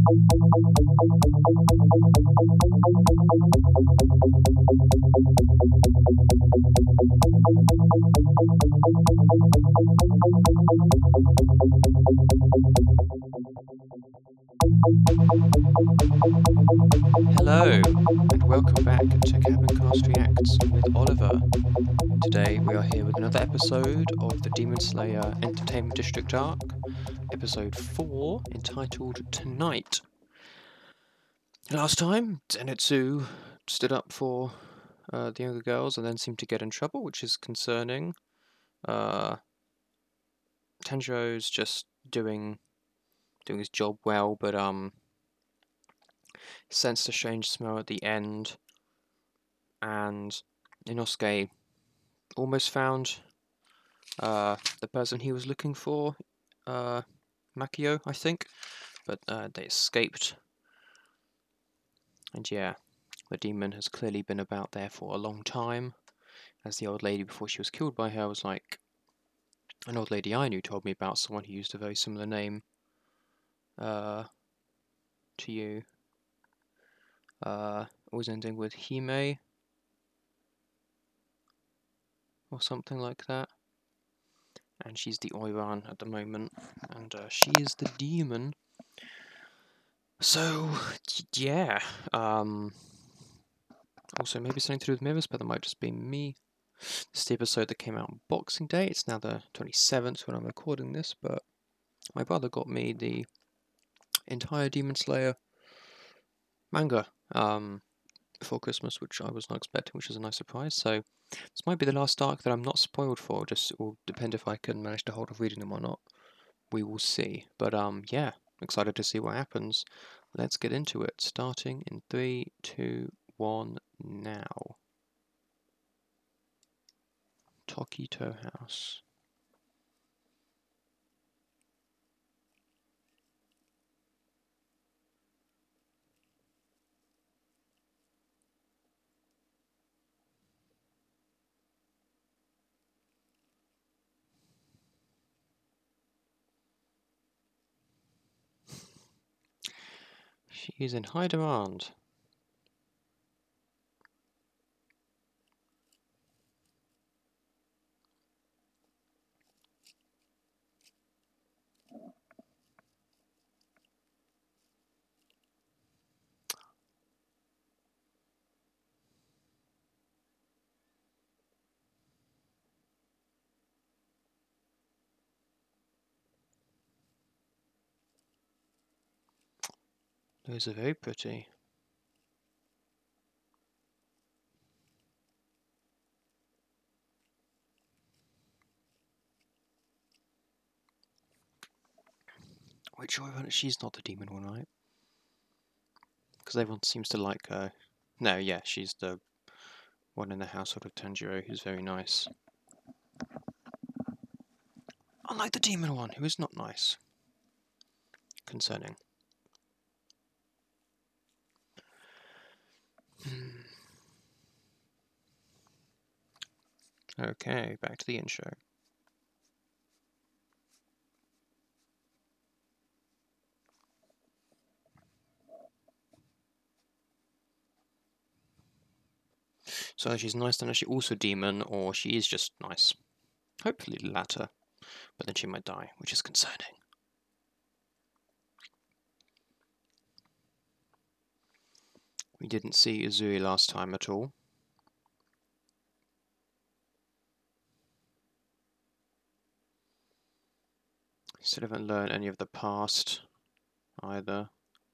Hello, and welcome back to Cabincast Reacts with Oliver. Today we are here with another episode of the Demon Slayer Entertainment District arc, episode 4, entitled Tonight. Last time, Zenitsu stood up for the younger girls and then seemed to get in trouble, which is concerning. Tanjiro's just doing his job well, but sensed a strange smell at the end, and Inosuke almost found the person he was looking for, Makio, I think, but they escaped. And yeah, the demon has clearly been about there for a long time, as the old lady before she was killed by her was like, an old lady I knew told me about someone who used a very similar name to you, always ending with Hime, or something like that. And she's the Oiran at the moment, and she is the demon. So, yeah, also maybe something to do with mirrors, but that might just be me. This is the episode that came out on Boxing Day. It's now the 27th when I'm recording this, but my brother got me the entire Demon Slayer manga before Christmas, which I was not expecting, which is a nice surprise. So this might be the last arc that I'm not spoiled for. Just it will depend if I can manage to hold off reading them or not. We will see. But yeah, excited to see what happens. Let's get into it. Starting in 3, 2, 1, now. Tokito House. She is in high demand. Those are very pretty. Which one? She's not the demon one, right? Because everyone seems to like her. No, yeah, she's the one in the household of Tanjiro who's very nice. Unlike the demon one, who is not nice. Concerning. Okay, back to the intro. So she's nice, then is she also demon, or she is just nice? Hopefully the latter, but then she might die, which is concerning. We didn't see Uzui last time at all. Still haven't learned any of the past either.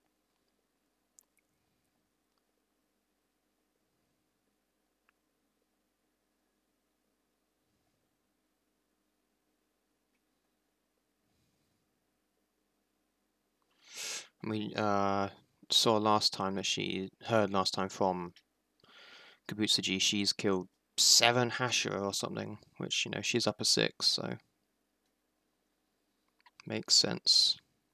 We saw last time that she heard last time from Kabutsuji she's killed 7 Hashira or something, which, you know, she's up a 6, so makes sense.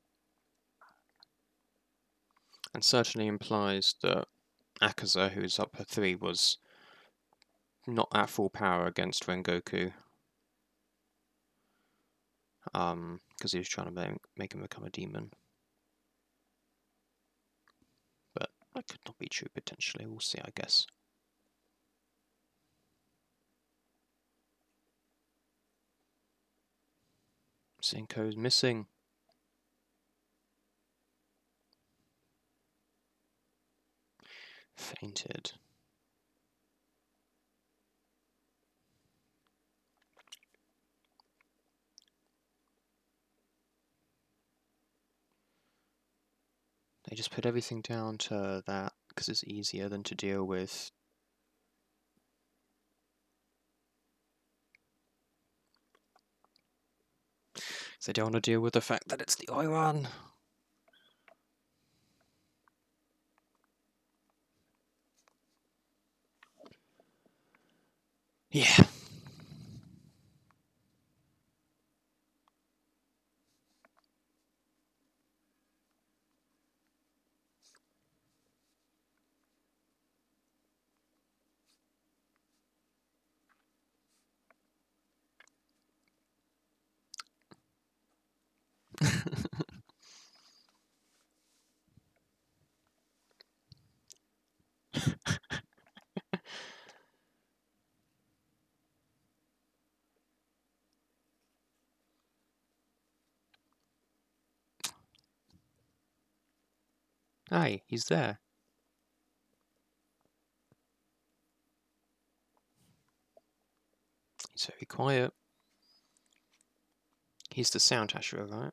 And certainly implies that Akaza, who's up a 3, was not at full power against Rengoku. Because he was trying to make him become a demon. That could not be true, potentially. We'll see, I guess. Cinco's missing. Fainted. They just put everything down to that because it's easier than to deal with. They don't want to deal with the fact that it's the Iran. Yeah. Hey, he's there. He's very quiet. He's the sound Ashura, right?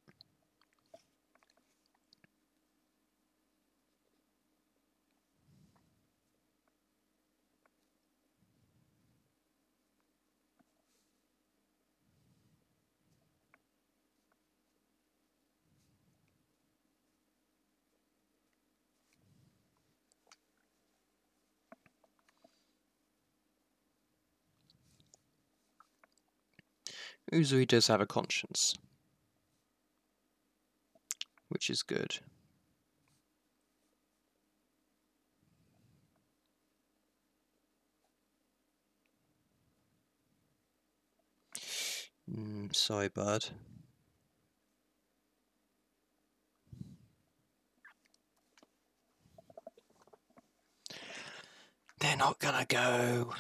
Uzui does have a conscience, which is good. Sorry, bud. They're not gonna go.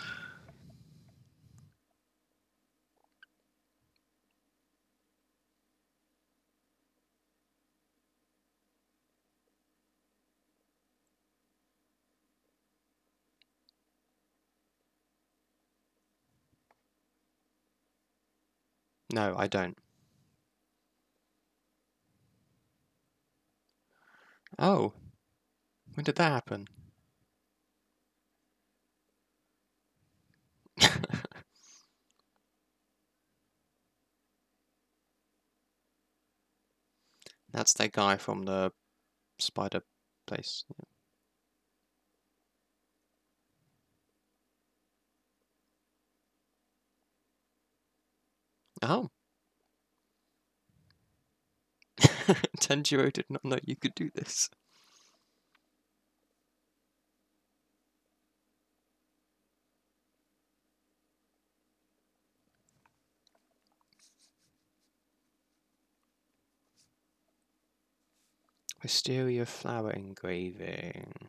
No, I don't. Oh. When did that happen? That's that guy from the spider place. Oh. Tenjiro did not know you could do this. Wisteria flower engraving.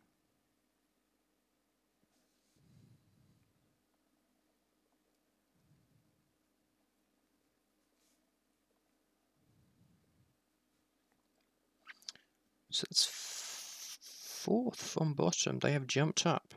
So it's fourth from bottom. They have jumped up.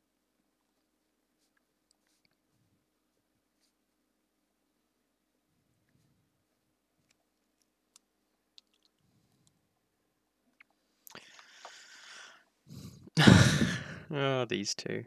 Oh, these two.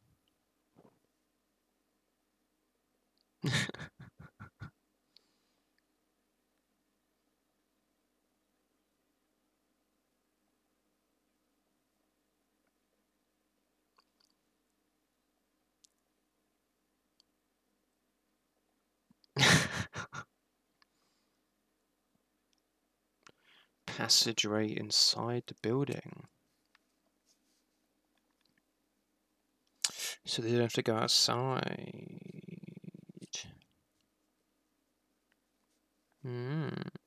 Passageway inside the building. So they don't have to go outside.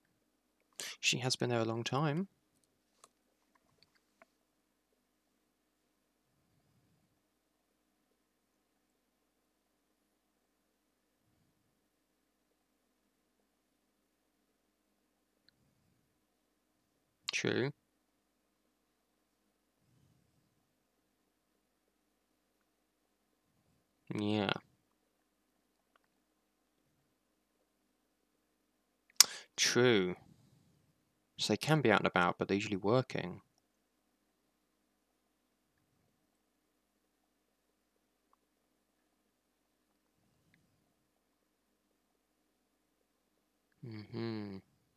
She has been there a long time. True. Yeah. True. So they can be out and about, but they're usually working. Mm-hmm.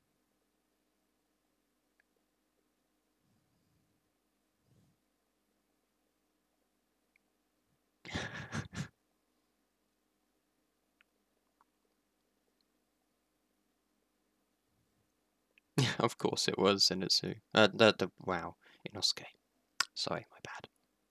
Of course it was Zenitsu. Wow, Inosuke. Sorry, my bad.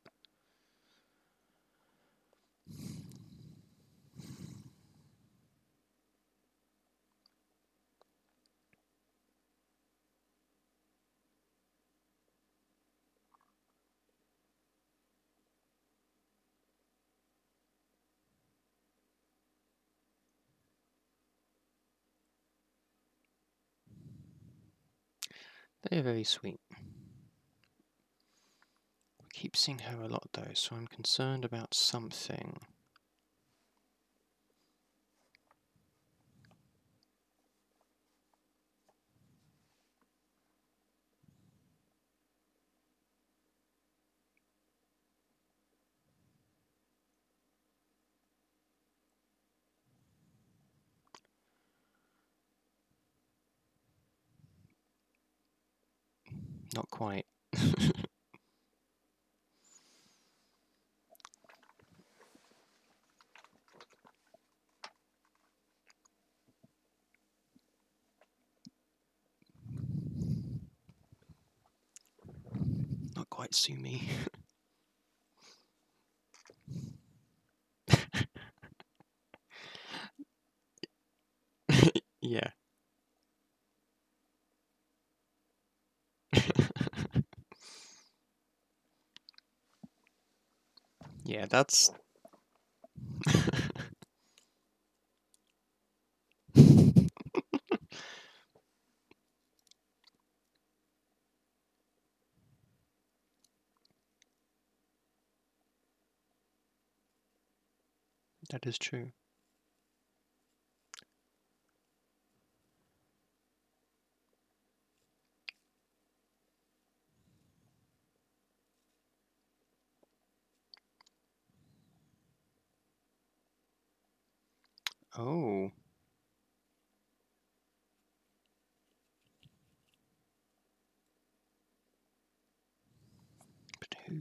They're very sweet. I keep seeing her a lot though, so I'm concerned about something. Not quite. Not quite Sumi. Yeah. Yeah, that's... That is true. Oh. But who?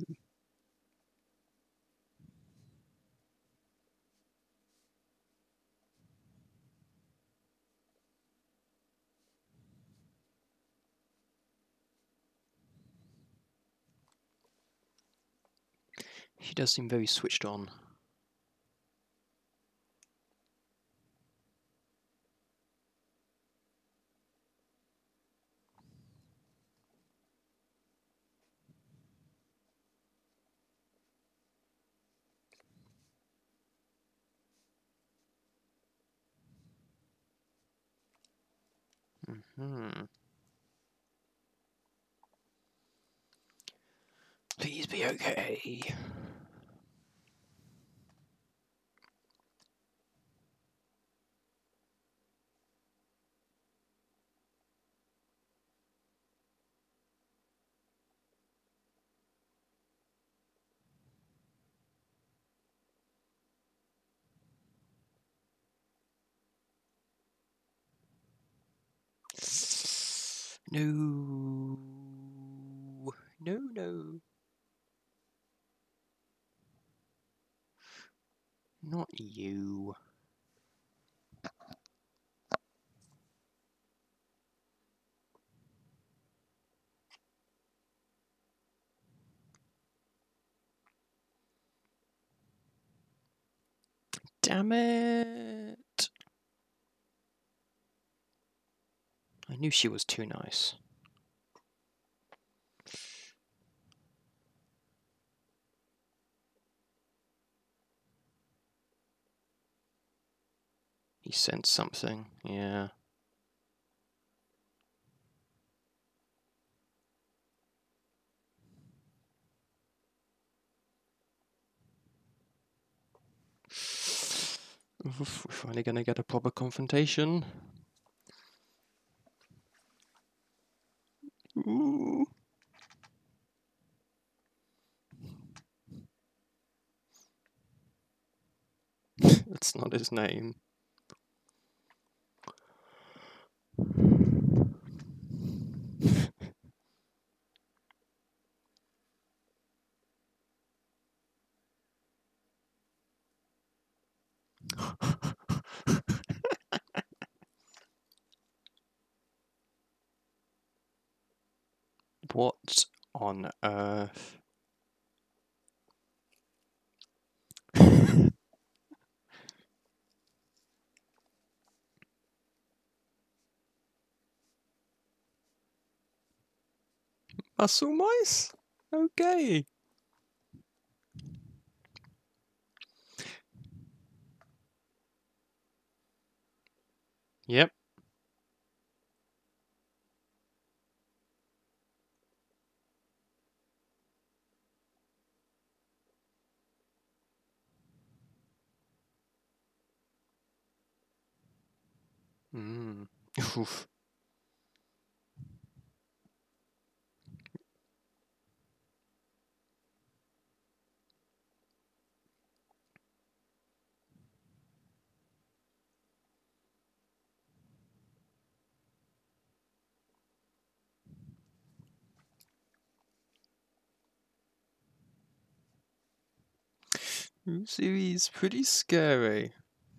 She does seem very switched on. Mm-hmm. Please be okay. No. No, no. Not you. Damn it. I knew she was too nice. He sensed something, yeah. Oof, we're finally gonna get a proper confrontation. Ooh. That's not his name. What on earth? Muscle mice? Okay. Yep. Oof. He's pretty scary.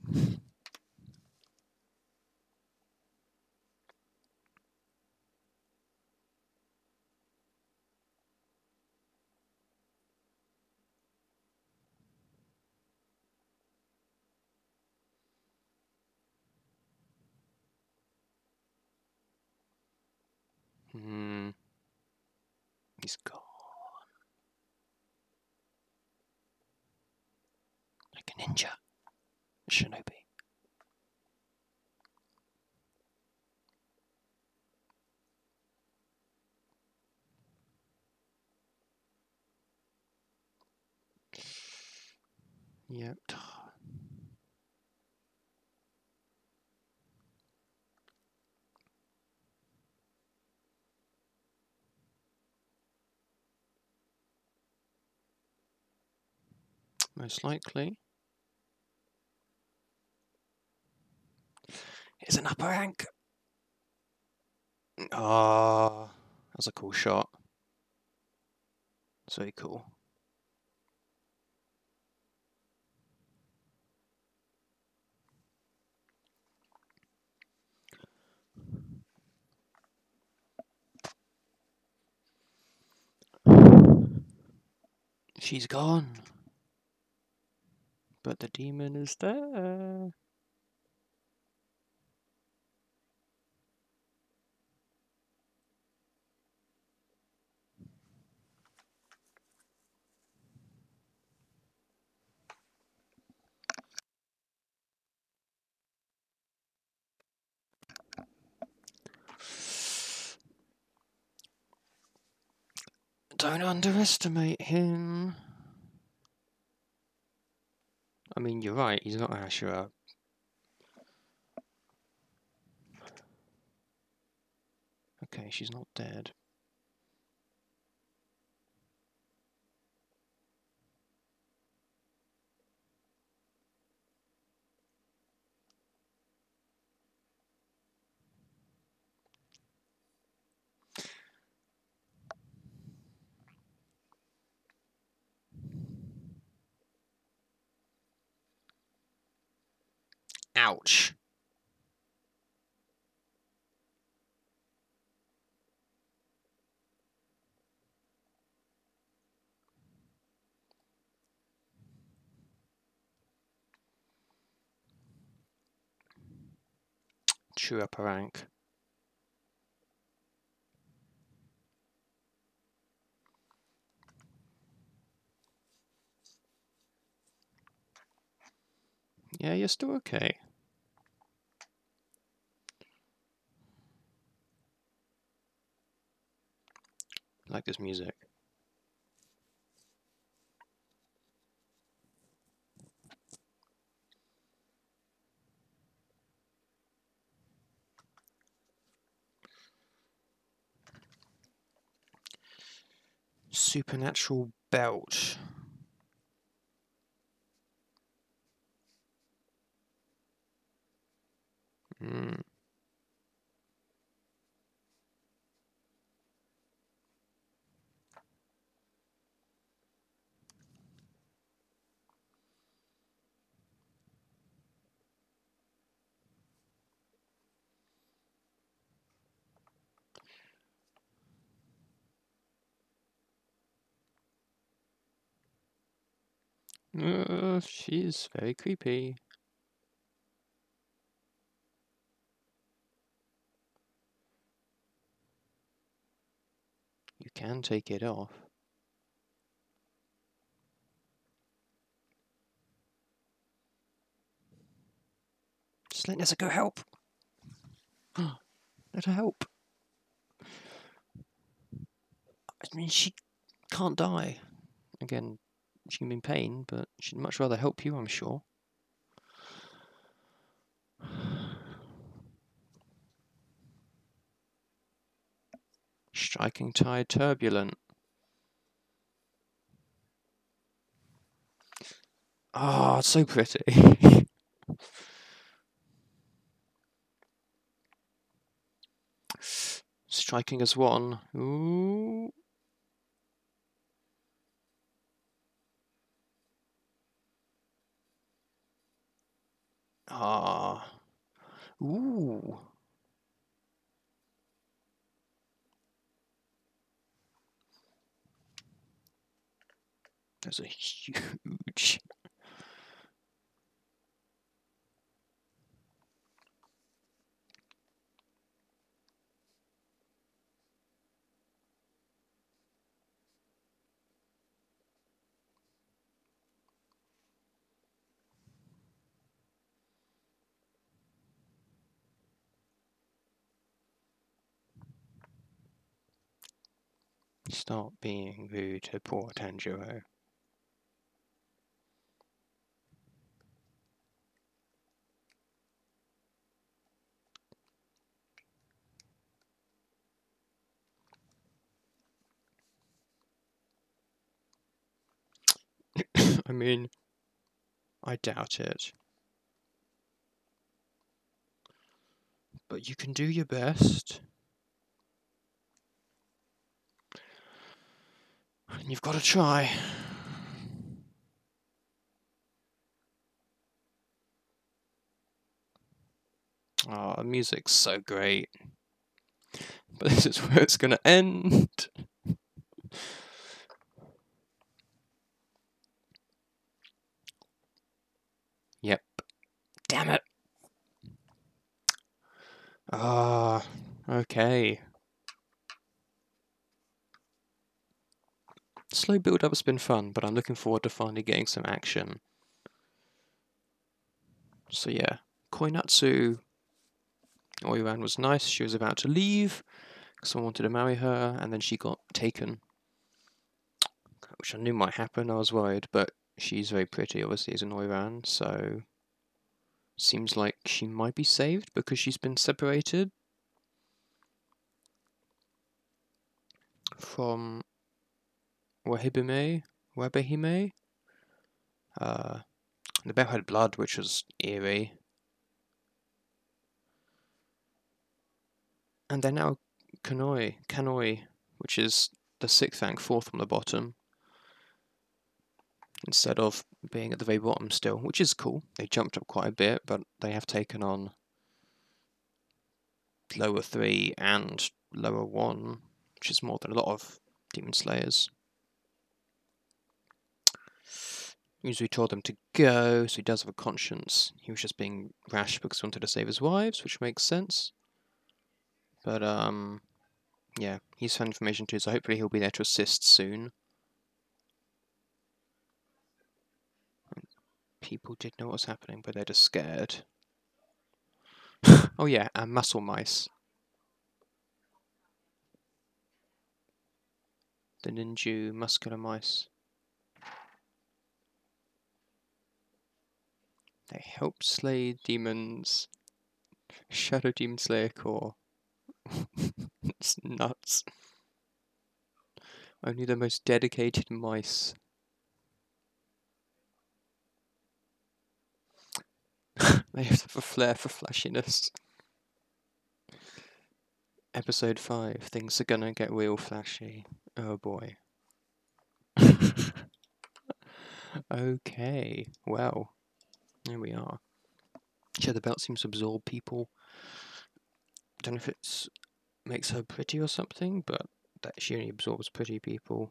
He's gone. Like a ninja. A shinobi. Yep. Most likely. Here's an upper rank. Ah, that's a cool shot. That's very cool. She's gone. But the demon is there. Don't underestimate him. I mean, you're right, he's not Ashura. Okay, she's not dead. Ouch. True upper rank. Yeah, you're still okay. I like this music. supernatural belt. Hmm. She's very creepy. You can take it off. Just let Nessa go help. Let her help. I mean, she can't die. Again, she can be in pain, but she'd much rather help you, I'm sure. Striking tide turbulent. Ah, oh, it's so pretty. Striking as one. Ooh. Ah. Ooh. There's a huge... Stop being rude to poor Tanjiro. I mean, I doubt it. But you can do your best. And you've got to try. Oh, the music's so great. But this is where it's gonna end. Yep. Damn it. Ah, okay. Slow build-up has been fun, but I'm looking forward to finally getting some action. So yeah, Koinatsu Oiran was nice. She was about to leave because someone wanted to marry her, and then she got taken, which I knew might happen. I was worried, but she's very pretty, obviously, as an Oiran, so seems like she might be saved because she's been separated from Wabehime, the bear had blood, which was eerie. And they're now Kanoi, which is the sixth rank, fourth from the bottom, instead of being at the very bottom still, which is cool. They jumped up quite a bit, but they have taken on lower 3 and lower 1, which is more than a lot of Demon Slayers. Usually told them to go, so he does have a conscience. He was just being rash because he wanted to save his wives, which makes sense. But, yeah, he's found information too, so hopefully he'll be there to assist soon. People did know what was happening, but they're just scared. Oh yeah, and muscle mice. The ninja muscular mice. They help slay demons. Shadow Demon Slayer Core. It's nuts. Only the most dedicated mice. They have a flair for flashiness. Episode 5, things are gonna get real flashy. Oh boy. Okay, well, here we are. Yeah, the belt seems to absorb people. Don't know if it makes her pretty or something, but that she only absorbs pretty people.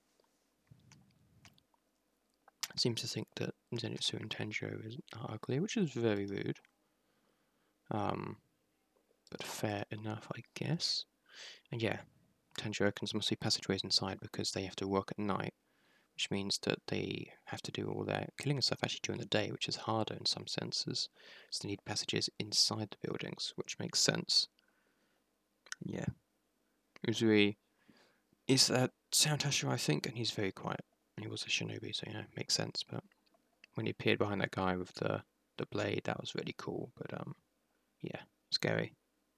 Seems to think that Zenitsu and Tenjo are ugly, which is very rude. But fair enough, I guess. And yeah, Tenjo reckons there must be passageways inside because they have to work at night, which means that they have to do all their killing and stuff actually during the day, which is harder in some senses. So they need passages inside the buildings, which makes sense. Yeah. Uzui is that Sound Hashira, I think, and he's very quiet. He was a shinobi, so makes sense. But when he appeared behind that guy with the blade, that was really cool. But yeah, scary.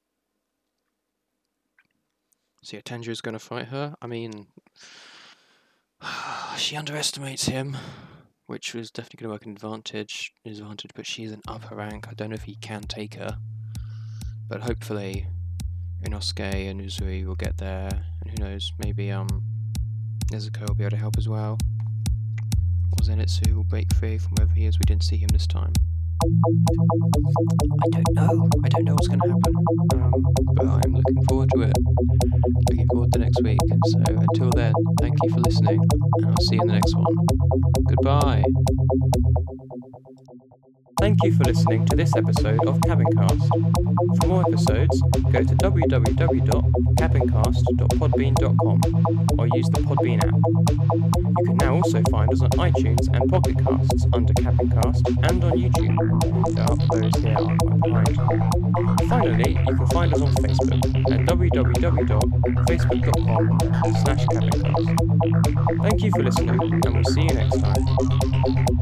So yeah, Tenjo's gonna fight her. I mean, she underestimates him, which was definitely gonna work an advantage. But she's an upper rank. I don't know if he can take her, but hopefully Inosuke and Uzui will get there, and who knows, maybe Nezuko will be able to help as well. Or Zenitsu will break free from wherever he is. We didn't see him this time. I don't know what's going to happen, but I'm looking forward to it. Looking forward to next week. So until then, thank you for listening, and I'll see you in the next one. Goodbye. Thank you for listening to this episode of Cabincast. For more episodes, go to www.cabincast.podbean.com or use the Podbean app. You can now also find us on iTunes and Pocket Casts under Cabincast and on YouTube. The uploads here are quite behind. Finally, you can find us on Facebook at www.facebook.com/Cabincast. Thank you for listening, and we'll see you next time.